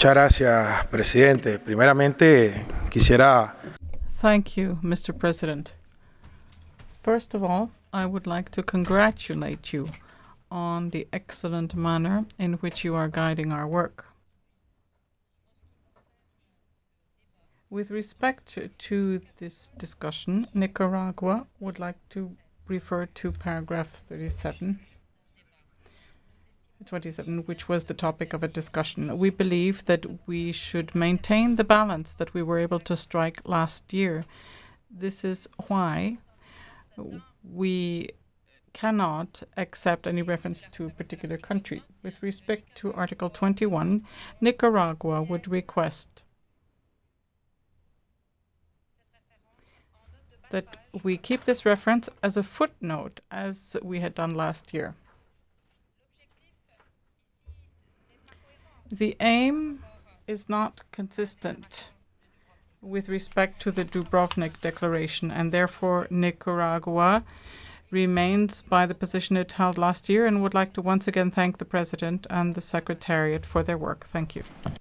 Muchas gracias, presidente. Primeramente, quisiera. Thank you, Mr. President. First of all, I would like to congratulate you on the excellent manner in which you are guiding our work. With respect to this discussion, Nicaragua would like to refer to paragraph 27, which was the topic of a discussion. We believe that we should maintain the balance that we were able to strike last year. This is why we cannot accept any reference to a particular country. With respect to Article 21, Nicaragua would request that we keep this reference as a footnote, as we had done last year. The aim is not consistent with respect to the Dubrovnik Declaration, and therefore Nicaragua remains by the position it held last year and would like to once again thank the President and the Secretariat for their work. Thank you.